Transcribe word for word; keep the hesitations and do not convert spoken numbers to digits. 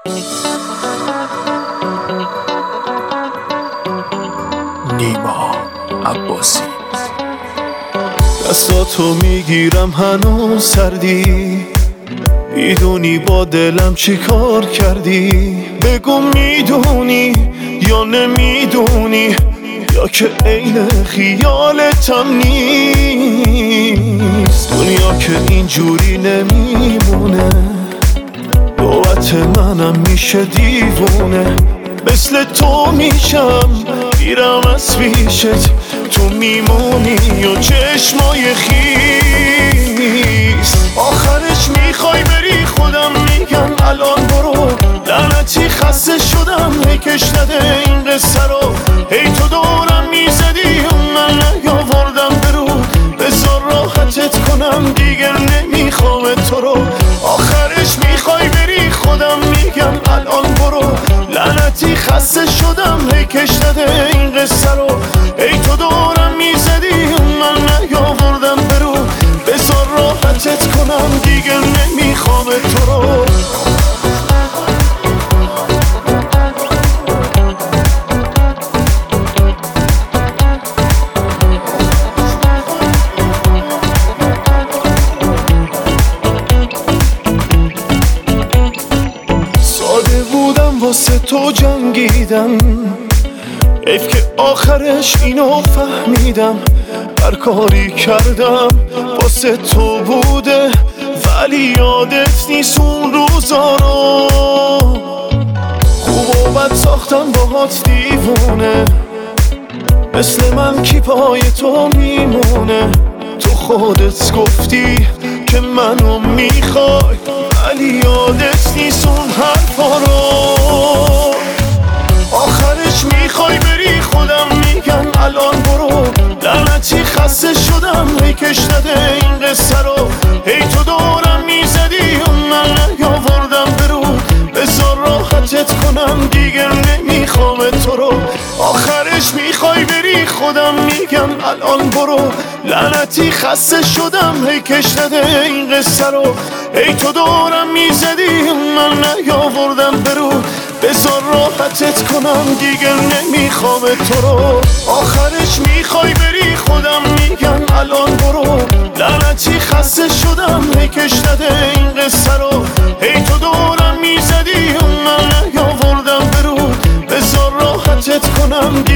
نیما عباسی. دستاتو میگیرم هنوز سردی، میدونی با دلم چی کار کردی. بگو میدونی یا نمیدونی، یا که عین خیالتم نیست. دنیا که اینجوری نمیمونه، نوبت منم میشه دیوونه. مثل تو میشم میرم از پیشت، تو میمونی و چشمای خیس. آخرش میخوای بری، خودم میگم الان برو. لعنتی خسته شدم، هی کش نده این قصه رو. هی تو دورم میزدی و من نیاوردم برو. بذار راحتت کنم دیگه نمیخوام تو رو. آخرش میخوای بری، خودم میگم الان برو. لعنتی خسته شدم، هی کش نده این قصه رو. ای تو دورم میزدی و من نیاوردم برو. بذار راحتت کنم دیگه نمیخوام تو رو. ساده بودم واسه تو جنگیدم، حیف که آخرش اینو فهمیدم. هر کاری کردم واسه تو بوده، ولی یادت نیست اون روزا رو. خوب و بد ساختم باهات دیوونه، مثل من کی پای تو میمونه. تو خودت گفتی که منو میخوای، ولی یادت نیست اون حرفا رو. آخرش میخوای بری، خودم میگم الان برو. لعنتی خسته شدم، هی کش نده این قصه رو. هی تو دورم میزدی و من نیاوردم برو. بذار راحتت کنم دیگه نمیخوام تو رو. آخرش میخوای بری، خودم میگم الان برو. لعنتی خسته شدم، هی کش نده این قصه رو. هی تو دورم میزدی و من نیاوردم برو. بذار راحتت کنم دیگه نمیخوام تو رو. آخرش میخوای بری، خودم میگم الان برو. لعنتی خسته شدم، هی کش نده این قصه رو. هی تو دورم میزدی و من نیاوردم برو. بذار راحتت کنم